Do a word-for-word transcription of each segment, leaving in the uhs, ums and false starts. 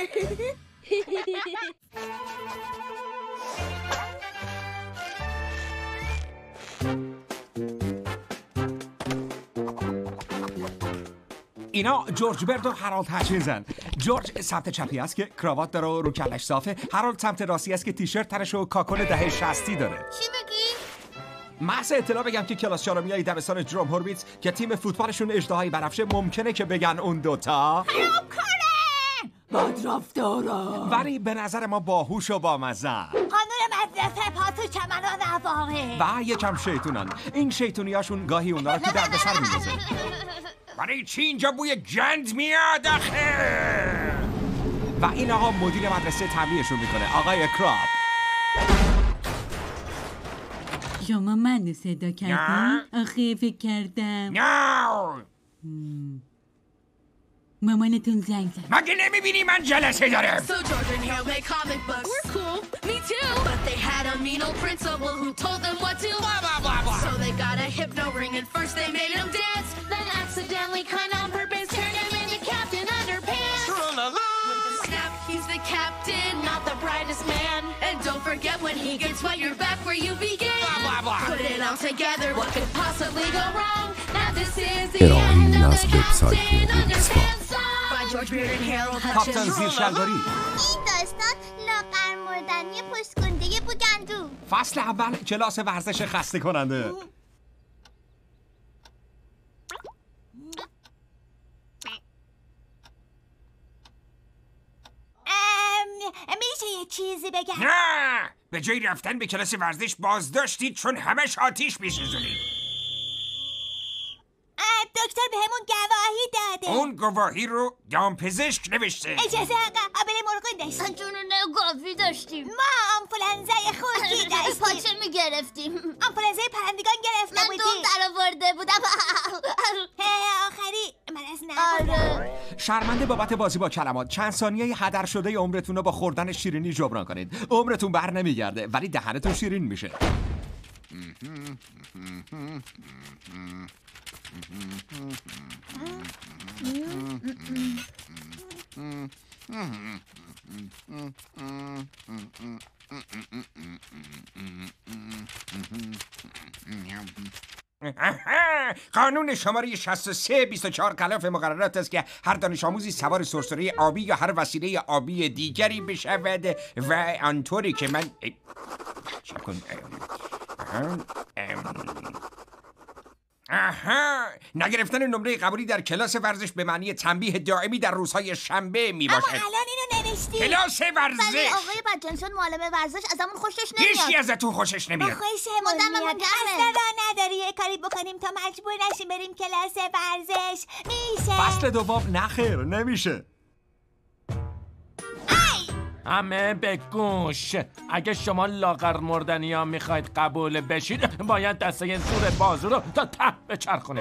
اینا جورج برد و هرالد هچینزن. جورج سمت چپی است که کراوات داره و رو کلش صافه. هرالد سمت راستی است که تیشرت تنش و کاکل دهه شصتی داره. چی میگی؟ محض اطلاع بگم که کلاس چهارمیای دبستان جروم هورویتز که تیم فوتبالشون اژدهای بنفشه ممکنه که بگن اون دوتا همکارن بدرفتارا، ولی به نظر ما باهوش و بامزه. قانون مدرسه پا تو چمن و نواقه و یکم شیطونن. این شیطونیاشون گاهی اونا رو تو دردسر میندازه. ولی چی اینجا بوی گند میاد آخه؟ و این آقا مدیر مدرسه تنبیهشون میکنه، آقای کراب. شما منو صدا کردین؟ آخه فکر کردم نه مامانتون زنگ زد. مگه نمیبینی من جلسه دارم؟ So George and Harold made comic books. We're cool. Me too. But they had a mean old principal who told them what to blah, blah, blah, blah. So they got a hypno ring and first they made him dance. Then accidentally, kind on purpose, turned him into Captain Underpants. With a snap, he's the captain, not the brightest man. And don't forget when he gets wet, you're back where you began. Blah, blah, blah. Put it all together, what could possibly go wrong? Now this is the end of the Captain Underpants song. By George Beard and Harold کاپتان Hutchins. زیر شلواری. این داستان لاغر مردنی پشتگنده بوگندو. فصل اول کلاس ورزش خسته کننده. میشه یه چیزی بگم؟ نه به جای رفتن به کلاس ورزش بازداشتید چون همش آتیش میسوزونید. دکتر بهمون گواهی داده. اون گواهی رو دامپزشک نوشته. اجازه قابل مرغون داشتیم. جنونه گاوی داشتیم. ما آنفولانزای خورگی داشتیم. پاچه میگرفتیم. آنفولانزای پرندگان گرفته من بودی. دوم در آورده بودم. آخری من از نبودم. آره. شرمنده بابت بازی با کلمات. چند ثانیه هدر شده عمرتون رو با خوردن شیرینی جبران کنید. عمرتون بر نمیگرده ولی دهنتون شیرین میشه. قانون شماره شصت و سه بیست و چهار خلاف مقررات است که هر دانش آموزی سوار سرسره آبی یا هر وسیله آبی دیگری بشود و آنطوری که من چه کن آها نگرفتن نمره قبولی در کلاس ورزش به معنی تنبیه دائمی در روزهای شنبه می باشد. اما الان اینو نوشتی. کلاس ورزش ولی آقای بدجنسون معلم ورزش ازمون خوشش نمیاد. هیچی ازتون خوشش نمیاد. خوشمون میاد. اصلا راه نداری یه کاری بکنیم تا مجبور نشیم بریم کلاس ورزش. میشه. فصل دوم نخیر نمیشه. همه به گوش، اگه شما لاغر مردنی ها میخواید قبول بشید باید دسته زور بازو رو تا ته بچرخونید.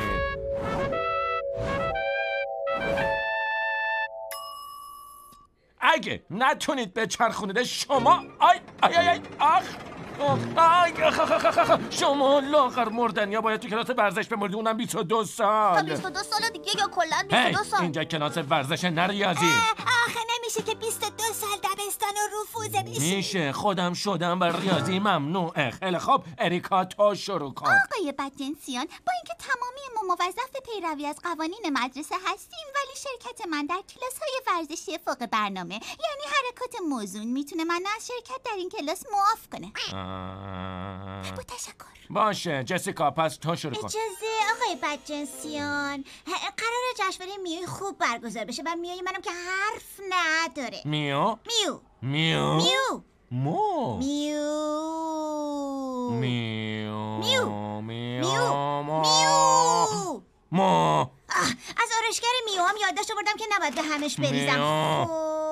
اگه نتونید بچرخونید شما آی آی آی, آی آخ آی آخ آخ آخ آخ شما لاغر مردنی ها باید تو کلاس ورزش بمردید، اونم بیست و دو سال. تا بیست و دو سال دیگه یا کلا بیست و دو سال. اینجا کلاس ورزش نه ریاضی. آخه نمیشه که بیست و دو سال دبستان و رفوزه بشی. میشه، خودم شدم و ریاضی ممنوعه. خیلی خوب اریکا تو شروع کن. آقای بدجنسیان، با اینکه تمامی ما موظف پیروی از قوانین مدرسه هستیم ولی شرکت من در کلاس‌های ورزشی فوق برنامه یعنی حرکات موزون میتونه من از شرکت در این کلاس معاف کنه. با تشکر. باشه جسیکا پس تو شروع کن. اجازه آقای بدجنسیان، قرار جشنواره میوی خوب برگزار بشه و میوی منم که حرف نداره. میو میو میو میو مو میو میو میو میو میو مو میو مو از آرایشگر میو هم یادداشت آوردم که نباید به همش بریزم. میو.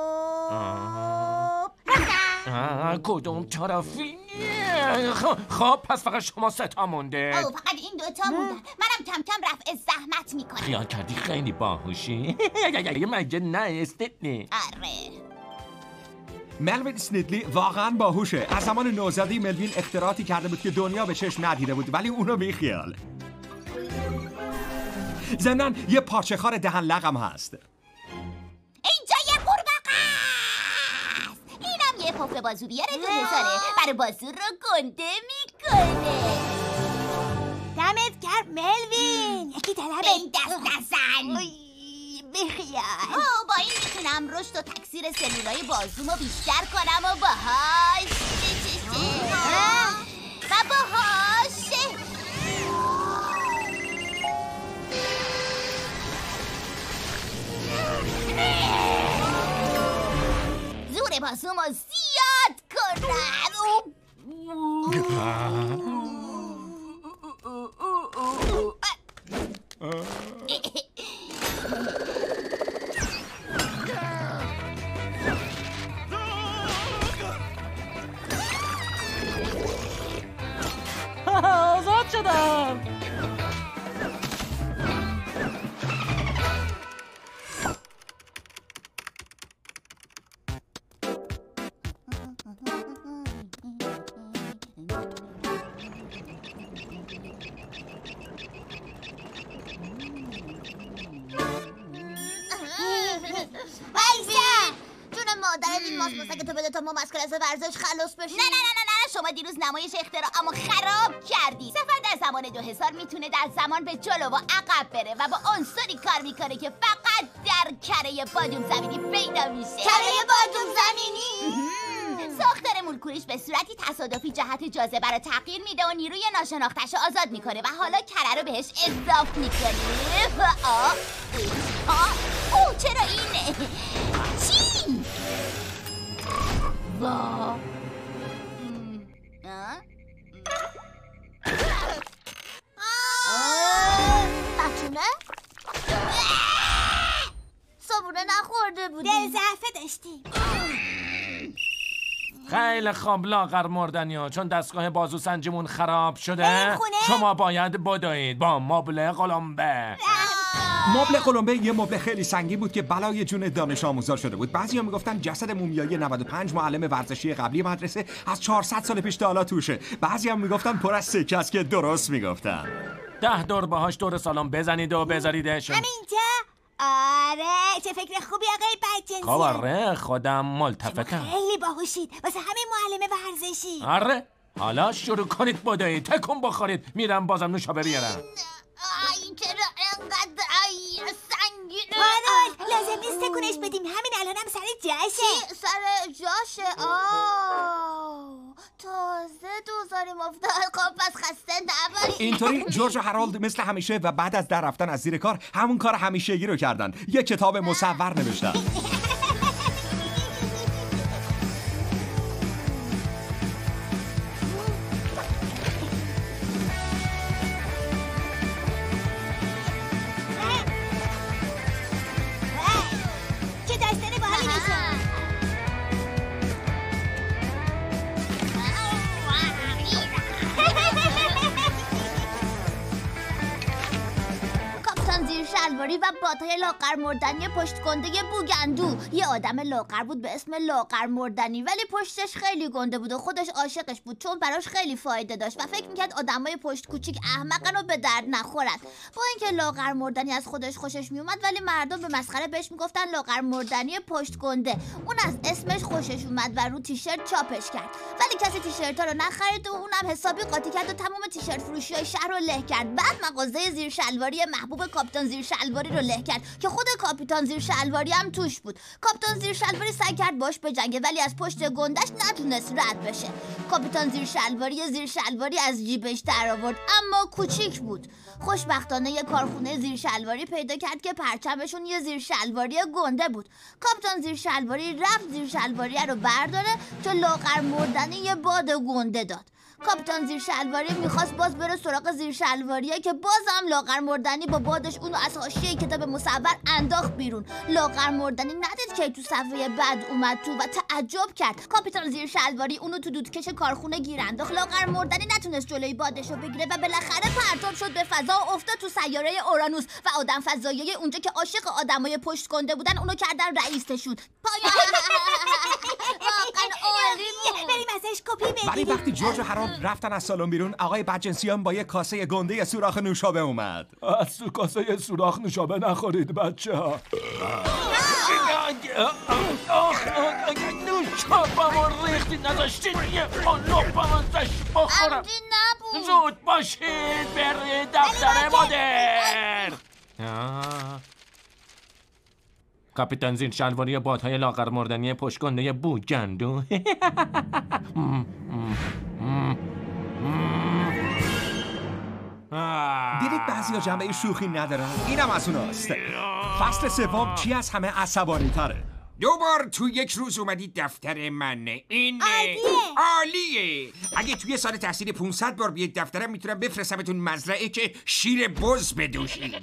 خب رفتم. آه، کدوم طرفی؟ خب خب، پس فقط شما سه تا مونده. او فقط این دوتا موندن. منم کم کم رفع زحمت میکنم. خیال کردی خیلی باهوشی. مگه نه استنی. آره. ملوین اسنیدلی واقعا باهوشه. از زمان نوزادی ملوین اختراعاتی کرده بود که دنیا به چشم ندیده بود ولی اونو بیخیال. ضمناً یه پارچه خار دهن لقم هست. اینجا یه قورباغه حفره بازو بیاره تو هزاره برای بازو رو گنده میکنه. دمت گرم ملوین. یکی طلبه این دست نزن. بخیال با این میتونم رشد و تکثیر سلولای بازومو بیشتر کنم و باهاش و باهاش زور بازومو زیاد کنم. آزاد شدم. تو بده تا ما از کلاس ورزش خلاص بشیم. نه نه نه نه نه شما دیروز نمایش اختراعمو خراب کردی. سفر در زمان دو هزار میتونه در زمان به جلو و عقب بره و با عنصری کار میکنه که فقط در کره بادوم زمینی پیدا میشه. کره بادوم زمینی؟ ساختار مولکولیش به صورتی تصادفی جهت جاذبه رو تغییر میده و نیروی ناشناخته‌شو آزاد میکنه و حالا کره رو بهش اضافه میکنه. آه آه اوه چرا اینه؟ چی؟ وا بچونه؟ صابونه نخورده بودیم. دل ضعفه داشتیم. خیلی خوب لاغر مردنیا، چون دستگاه بازو سنجیمون خراب شده شما باید بدوید با مبل قلمبه. مبل قلمبه یه مبل خیلی سنگین بود که بلای جون دانش آموزا شده بود. بعضیا میگفتن جسد مومیایی نود و پنج معلم ورزشی قبلی مدرسه از چهارصد سال پیش تا حالا توشه. بعضیا میگفتن پر از سکه است که درست میگفتن. ده دور باهاش دور سالن بزنید و بذاریدش همینجا. آره چه فکر خوبی آقای بدجنسی. آره خودم ملتفتم. خیلی باهوشید واسه همین معلم ورزشی. آره حالا شروع کنید بدوید، تکون بخورید. میرم بازم نوشابه بیارم. این چرا انقدر سنگینه؟ مانول لازم نیست تکونش بدیم، همین الانم سر جاشه. سر جاشه؟ آه تازه دوزاریم افتاد. خب پس خسته نباشید. اینطوری جورج و هارولد مثل همیشه و بعد از در رفتن از زیر کار همون کار همیشگی رو کردن. یه کتاب مصور نوشتن. شلواری و باتای لاغر مردنی پشت گنده بوگندو. یه آدم لاغر بود به اسم لاغر مردنی ولی پشتش خیلی گنده بود و خودش عاشقش بود چون براش خیلی فایده داشت و فکر میکرد آدمای پشت کوچیک احمقن و به درد نخورن. با اینکه لاغر مردنی از خودش خوشش میومد ولی مردم به مسخره بهش میگفتن لاغر مردنی پشت گنده. اون از اسمش خوشش اومد و رو تیشرت چاپش کرد ولی کسی تیشرتا رو نخرید و اونم حسابی قاطی کرد و تمام تیشرت فروشیای شهر رو له کرد. بعد مغازه زیر شلواری محبوب کاپیتان زیر شلواری رو له کرد که خود کاپیتان زیر شلواری هم توش بود. کاپیتان زیر شلواری سعی کرد باش بجنگه ولی از پشت گندش نتونست رد بشه. کاپیتان زیر شلواری زیر شلواری از جیبش در آورد اما کوچیک بود. خوشبختانه یه کارخونه زیر شلواری پیدا کرد که پرچمشون یه زیر شلواری گنده بود. کاپیتان زیر شلواری رفت زیر شلواری رو برداره که لاغر مردنی یه باد گنده داد. کاپیتان زیر شلواری میخواست باز بره سراغ زیر شلواریه که بازم لاغر مردنی با بادش اونو از حاشیه کتاب مصور انداخت بیرون. لاغر مردنی ندید که تو صفحه بعد اومد تو و تعجب کرد. کاپیتان زیر شلواری اونو تو دودکش کارخونه گیر انداخت. لاغر مردنی نتونست جلوی بادشو بگیره و بالاخره پرتاب شد به فضا و افتاد تو سیاره اورانوس و آدم فضایی اونجا که عاشق آدمای پشت گنده بودن اونو کردن رئیسشون. پایان. واقعا عالی بود. بریم ازش کپی بگیریم. ولی وقتی جورج و هارولد رفتن از سالن بیرون آقای بدجنسیان با یه کاسه گنده سوراخ نوشابه اومد. از تو کاسه سوراخ نوشابه نخورید بچه ها. چاپمون ریختید نذاشتید یه قلوب ازش بخورم. عمدی نبود. زود باشید برید دفتر مادر. کاپیتان زیر شلواری بادهای لاغر مردنی پشتگنده بوگندو. دیدید بعضی ها جنبه شوخی ندارن؟ اینم از اوناست. فصل سوم چی از همه عصبانی تره؟ دوبار تو یک روز اومدید دفتر من. این عالیه. عالیه. اگه توی سال تحصیل پانصد بار بیاید دفترم میتونم بفرستمتون مزرعه که شیر بز بدوشید.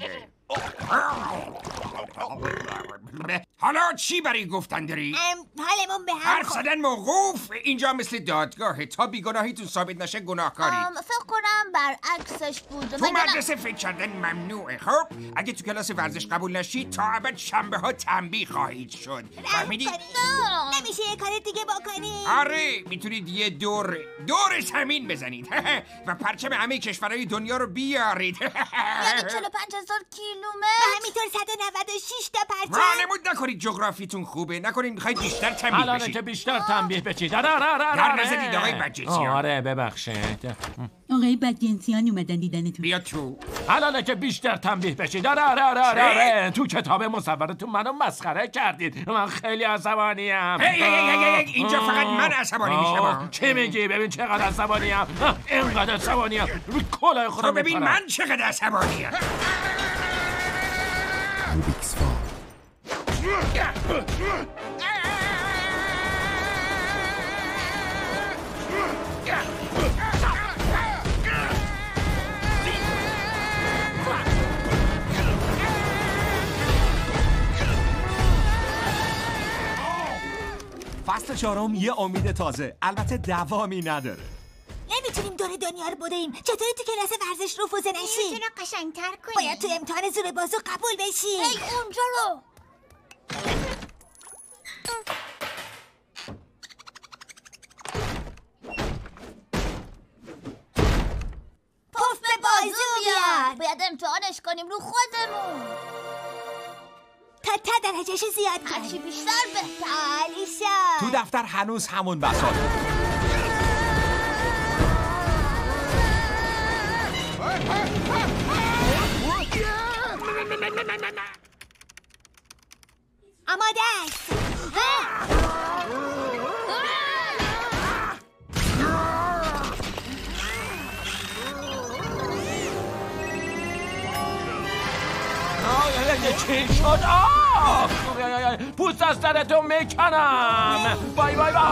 حالا چی برای گفتن داری؟ حالمون به هم حرف زدن موقوف. اینجا مثل دادگاهه. تا بیگناهیتون ثابت نشه گناهکارید. فکر کنم برعکسش بود. تو مدرسه فکر کردن ممنوعه. خب اگه تو کلاس ورزش قبول نشید تا ابد شنبه ها تنبیه خواهید شد. فهمیدید؟ نمیشه یه کار دیگه بکنی؟ آره میتونید یه دور دور زمین بزنید و پرچم همه کشورهای دنیا رو بیارید. یعنی چهل و پنج هزار کیلومتر و همینطور صد و نود و شش تا پرچم. وانمود نکنید جغرافیتون خوبه. نکنید میخواید بیشتر تنبیه الان بشید. که بیشتر تنبیه بشید. آره آره آره در نزدید آقای بدجنسیان. آره ببخشید. آقای بدجنسیان اومدن دیدنتون. بیا تو. الان که بیشتر تنبیه بشید. آره آره آره آره, آره. تو کتاب مصورتون منو مسخره کردید. من خیلی عصبانیم. هی هی هی هی اینجا فقط من عصبانی میشم. چی میگی؟ ببین چقدر عصبانیم. اینقدر عصبانیم. روی کلاه خودم تو ببین من چقدر عصبانیم. فصل چهارم یه امید تازه، البته دوامی نداره. نمیتونیم دور دنیا رو بدویم. چطوری تو کلاس ورزش رفوزه نشی؟ میتونه قشنگتر کنی. باید تو امتحان زور بازو قبول بشی. هی اونجا رو. پف به بازو بیار. باید امتحانش کنیم رو خودمون. تا تا درجهش زیاد کنیم. هرچی بیشتر بهتر. عالی شد. تو دفتر هنوز همون بساطه. آماده است. چی شد؟ آه پوست از سرتون میکنم. بای بای بای.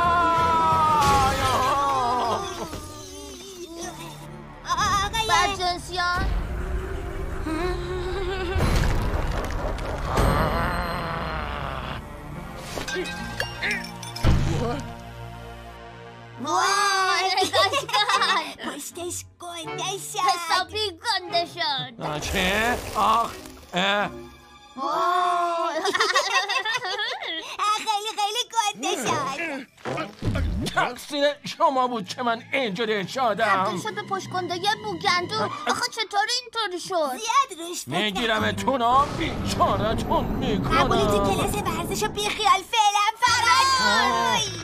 بدجنسیان وای نگاش کن. پشتش گنده شد. حسابی گنده شد. چه؟ آخ خیلی خیلی گنده شد. تقصیر شما بود که من اینجوری شدم. تبدیل شد به پشتگنده بوگندو. آخه چطور اینطوری شد؟ زیاد روش فکر میگیرم تون ها بیچارتون میکنم. قبولی تو کلاس ورزش بی خیال فعلا فراد.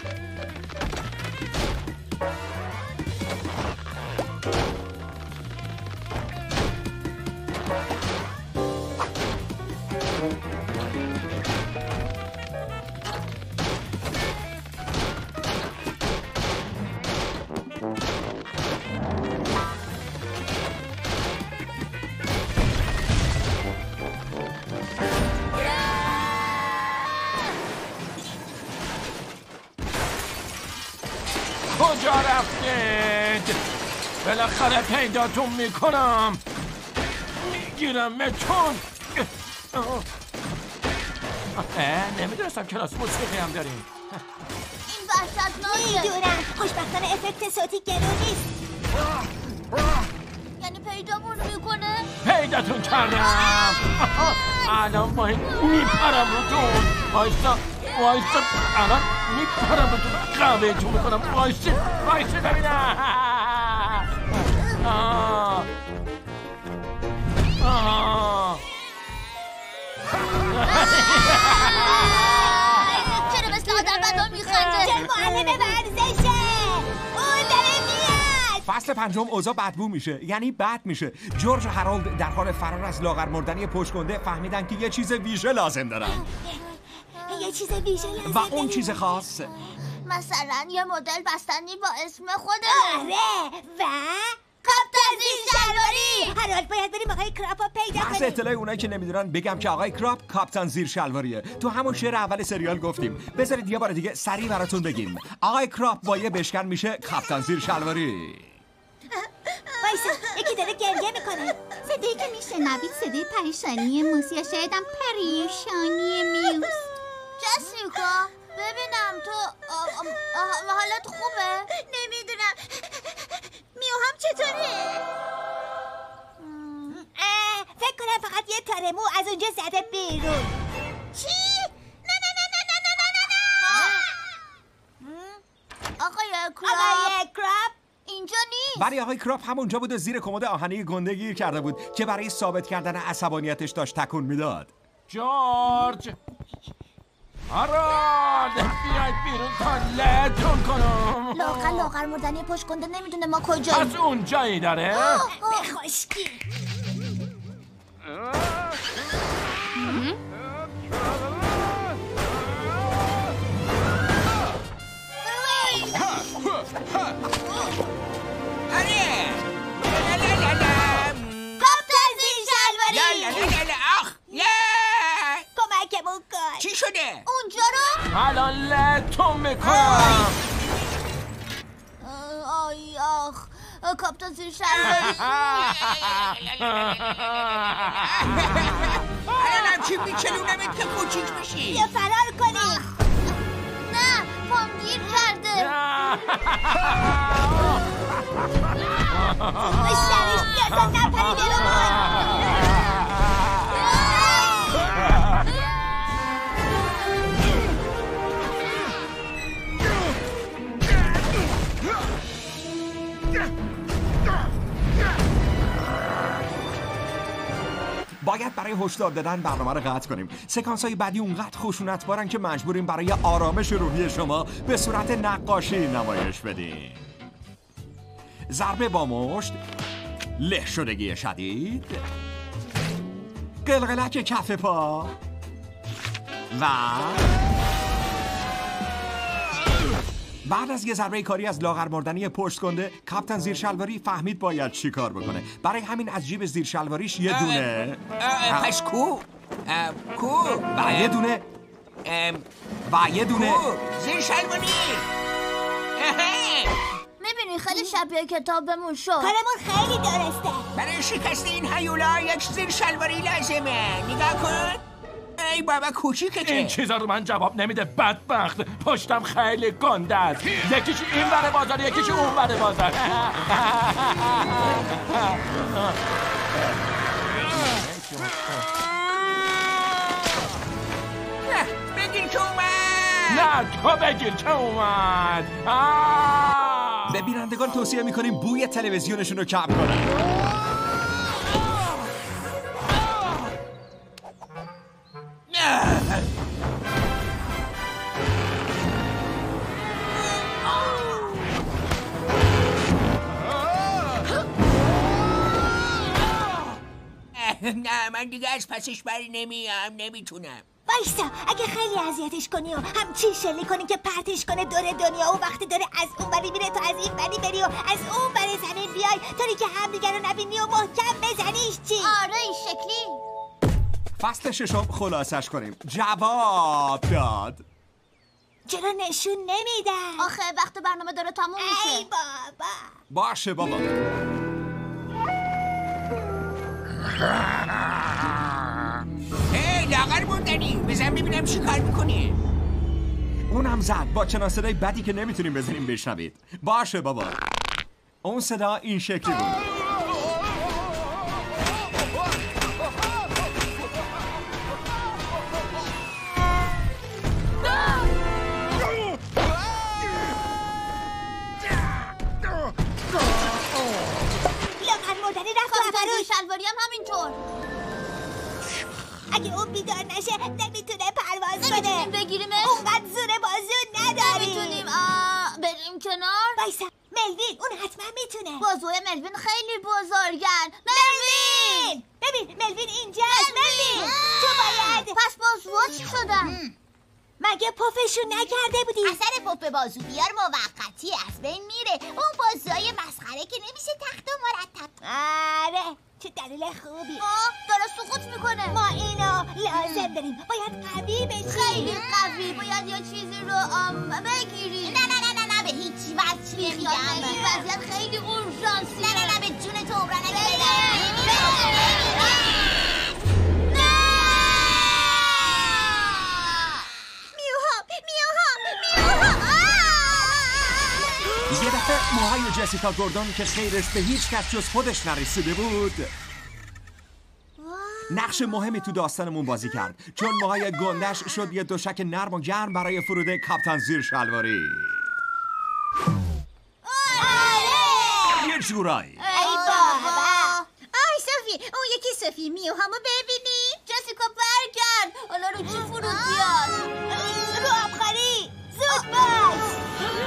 کجا رفتید؟ بالاخره پیداتون میکنم. میگیرم متون. نمیدونستم کلاس موسیقی هم داریم. این وحشتناکه. میدونم. خوشبختانه افکت صوتی گرون نیست. یعنی پیدامون میکنه؟ پیداتون کردم. الان باید میپرم رو تون. وایسا وایسا الان میپرم رو تون. قهوه تو میکنم. وایسی وایسی ببینم. آه آه چرا مثل آدم بدان میخوری؟ تایم ورزشه. اون داره میاد. فصل پنجم اوضاع بدبو میشه، یعنی بد میشه. جورج و هارولد در حال فرار از لاغر مردنی پشت‌گنده فهمیدن که یه چیز ویژه لازم دارن. یه چیز ویژه لازم و اون چیز خاص مثلا یه مدل بستنی با اسم خودمون. آره. و کاپتان زیرشلواری. هارولد باید بریم آقای کراپ رو پیدا کنیم. از اطلاع اونایی که نمیدونن بگم که آقای کراپ کاپتان زیرشلواریه. تو همون شعر اول سریال گفتیم. بذارید یه بار دیگه سریع براتون بگیم. آقای کراپ با یه بشکن میشه کاپتان زیرشلواری. وایسا، یکی داره گریه میکنه. صدایی که میشنوید صدای پریشانی موس یا شاید هم پریشانی میوز. جسیکا ببینم تو آ- آ- حالت خوبه؟ نمیدونم. میو هم چطوره؟ فکر کنم فقط یه تاره مو از اونجا زده بیرون. چی؟ نه نه نه نه نه نه نه نه. آقای کراپ آقای کراپ اینجا نیست. ولی آقای کراپ همونجا بود و زیر کمد آهنی گنده گیر کرده بود که برای ثابت کردن عصبانیتش داشت تکون میداد. جورج، هارولد، بیاید بیرون تا لهتون کنم. لاغر لاغر مردنی پشت کنده نمیدونه ما کجاییم. پس اون جایی داره؟ بخشکی. آره لا لا لا کاپتان زیرشلواری. لا لا لا لا آخ یه کمکمون کن. چی شده؟ اونجا رو؟ الان لهتون میکنم. آی آخ کاپتان زیرشلواری. الان همچین میچلونمت که کوچیک بشی. یه فرار کنیم. نه پام گیر کرده. سرش بیا تا نپری بیرون. باید برای هشدار دادن برنامه رو قطع کنیم. سکانس های بعدی اونقدر خشونت بارن که مجبوریم برای آرامش روحی شما به صورت نقاشی نمایش بدیم. ضربه با مشت، له شدگی شدید، قلقلک کف پا و بعد از یه ضربه کاری از لاغر مردنی پشت کنده، کاپتان زیرشلواری فهمید باید چی کار بکنه. برای همین از جیب زیرشلواریش یه دونه پس کو؟ کو؟ و یه دونه و یه دونه زیرشلواری. میبینی خیلی شبیه کتابمون شد. کارمون خیلی درسته. برای شکست این هیولا یک زیرشلواری لازمه. نگاه کن. ای بابا کوچیکه که این چیزا رو من جواب نمیده بدبخت. پشتم خیلی گنده است. یکیش این ور بازار، یکیش اون ور بازار. بگیر که اومد. نه تو بگیر که اومد. به بینندگان توصیه میکنیم بوی تلویزیونشون رو کم کنن. نه من دیگه از پسش بری نمیام، نمیتونم. بایستا اگه خیلی اذیتش کنی و همچین شلی کنی که پرتش کنه دور دنیا و وقتی داره از اون بری میره تو از این بری بری و از اون بری زمین بیای طوری که هم دیگر رو نبینی و محکم بزنیش چی؟ آره این شکلی. فصل ششم خلاصش کنیم. جواب داد. چرا نشون نمیدن؟ آخه وقت برنامه داره تموم میشه. ای بابا. باشه بابا. هی لاغر مردنی بزن ببینم چی کار میکنی. اونم زد با چنان صدای بدی که نمیتونیم بزنیم بشنوید. باشه بابا. اون صدا این شکلی بود. شلواری هم همینطور. اگه اون بیدار نشه نمیتونه پرواز کنه. نمیتونیم بگیریمش. اونقدر زور بازو نداریم. نمیتونیم. آه بریم کنار؟ بایسا ملوین اون حتما میتونه. بازوی ملوین خیلی بزرگن. ملوین ببین ملوین اینجاست. ملوین تو باید. پس بازوها چی شدن؟ مگه پفشون نکرده بودی؟ اثر پف بازو بیار موقتی از بین میره. اون بازوهای مسخره که نمیشه تخت و مرتب. آره چه دلیل خوبی. آه داره سقوط میکنه. ما اینو لازم داریم. باید قوی بشیم. خیلی قوی. باید یه چیزی رو ام بگیری. نه نه نه نه نه به هیچ وجه نمیگم. این وضعیت خیلی اورژانسی. نه نه نه به جون تو عمرن یه دفعه موهای جسیکا گوردون که خیرش به هیچ کس جز خودش نرسیده بود نقش مهمی تو داستانمون بازی کرد، چون موهای گندش شد یه دوشک نرم و گرم برای فرود کاپیتان زیر شلواری. یه جورایی. ای بابا. آی صوفی، اون یکی صوفی میو همو ببینی؟ جسیکا برگرد. حالا رو چی فرود بیاد؟ رو آبخاری. زود باش.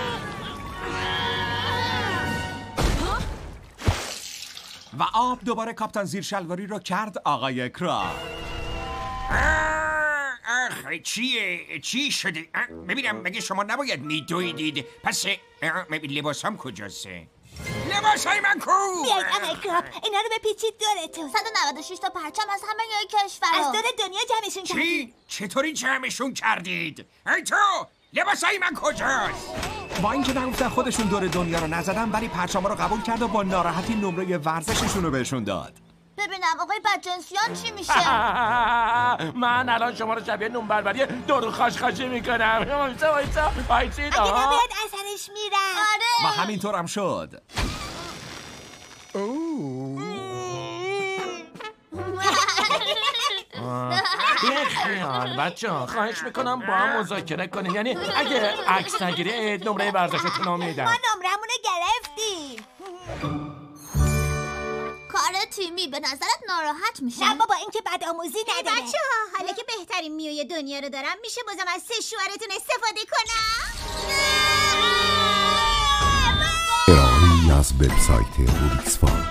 و آب دوباره کاپیتان زیر شلواری رو کرد آقای کرا. آخ چیه؟ چی شده؟ ببینم مگه شما نباید میدویدید؟ پس لباسم کجاسته؟ لباسای من کو؟ بیاید آقای کرا اینا رو بپیچید دورتون. صد و نود و شش تا پرچم از همه یه کشور از دور دنیا جمعشون کردید. چی؟ چطوری جمعشون کردید؟ ای تو لباسای من کجاست؟ با اینکه نگفتن خودشون دور دنیا رو نزدن ولی پرچما رو قبول کرد و با ناراحتی نمره ورزششون رو بهشون داد. ببینم آقای بدجنسیان چی میشه؟ من الان شما رو شبیه نون بربری دارو خاشخاشی میکنم. وایسا وایسا وایسید. اگه نباید اثرش میرم. آره. و همینطور هم شد. بخیال بچه ها خواهش میکنم با هم مذاکره کنیم، یعنی اگه عکس نگیرید نمره ورزشتون رو میدم. ما نمرمونو گرفتیم. کار تیمی به نظرت ناراحت میشه؟ نه بابا این که بد آموزی نداره. بچه ها حالا که بهترین میوی دنیا رو دارم میشه بازم از سه شوهرتون استفاده کنم؟ ارائه‌ای از وبسایت روبیکس فان.